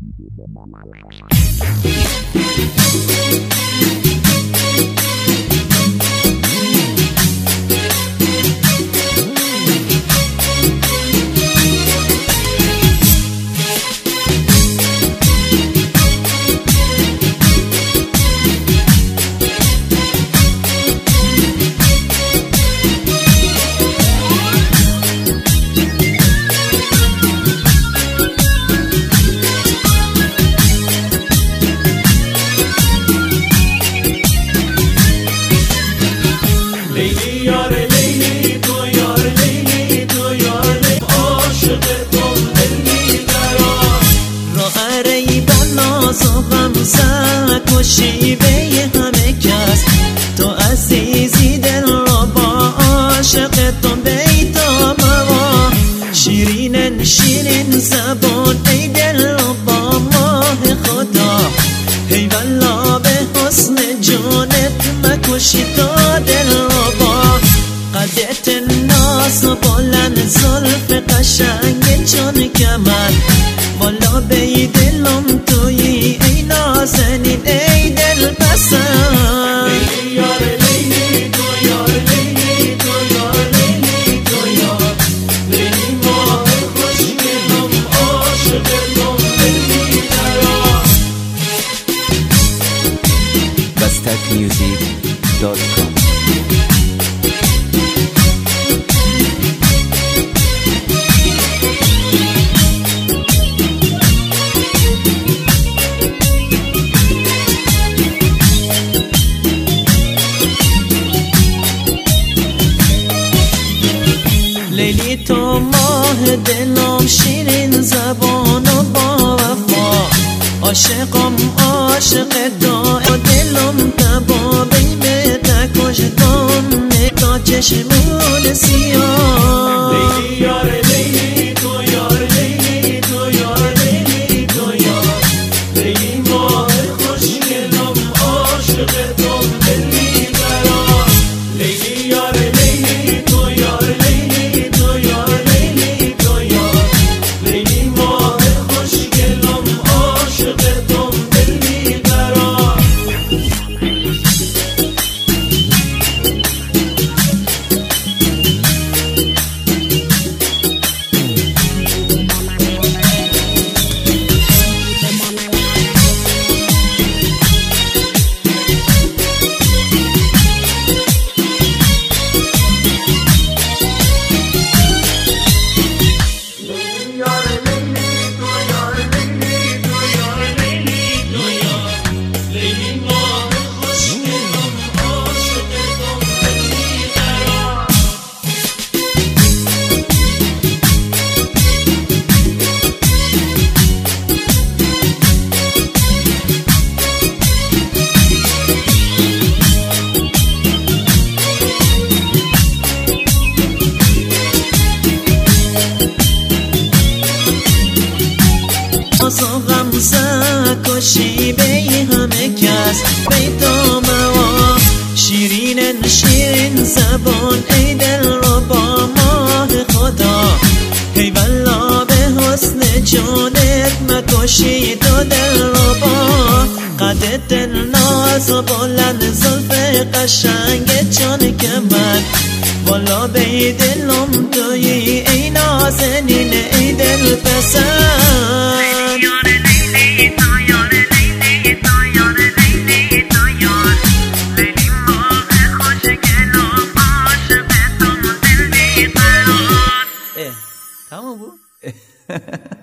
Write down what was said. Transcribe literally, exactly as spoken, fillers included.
شیوه همه کس تو عزیزی دل را با عاشق تو بیتا موا شیرین شیرین زبان ای دل را با ماه خدا ای والله به حسن جانت مکشی تا دل را با قدت ناز و بلند زلف قشنگ چون کمر والا بی دلم تویی ای نازنین ای دل پسند لیلی یار لیلی تو یار لیلی تو یار لیلی تو یار لیلی ماه خوشگلم عاشق تو لیلی درا بستک میوزیک دات کام. لیلی تو ماه دلم شیرین زبان و با وفا عاشقم عاشق تو دلم تبا بیمه تکش دم تا چشمون سیاه لیلی یار لیلی تو یار لیلی تو یار لیلی تو یار لیلی ماه خوشگلم عاشق تو لیلی درا لیلی یار لیلی تو یار لیلی تو یار لیلی تو یار لیلی ماه خوشگلم عاشق تو لیلی درا غم زد و شیبه همه کس بیتا موا شیرین شیرین زبان ای دل را با ماه خدا ای والله به حسن جانت مکشی تو دل را با قدت ناز و بلند زلف قشنگ چون کمر والا بی دلم تویی ای نازنین ای دل پسند تمام بود.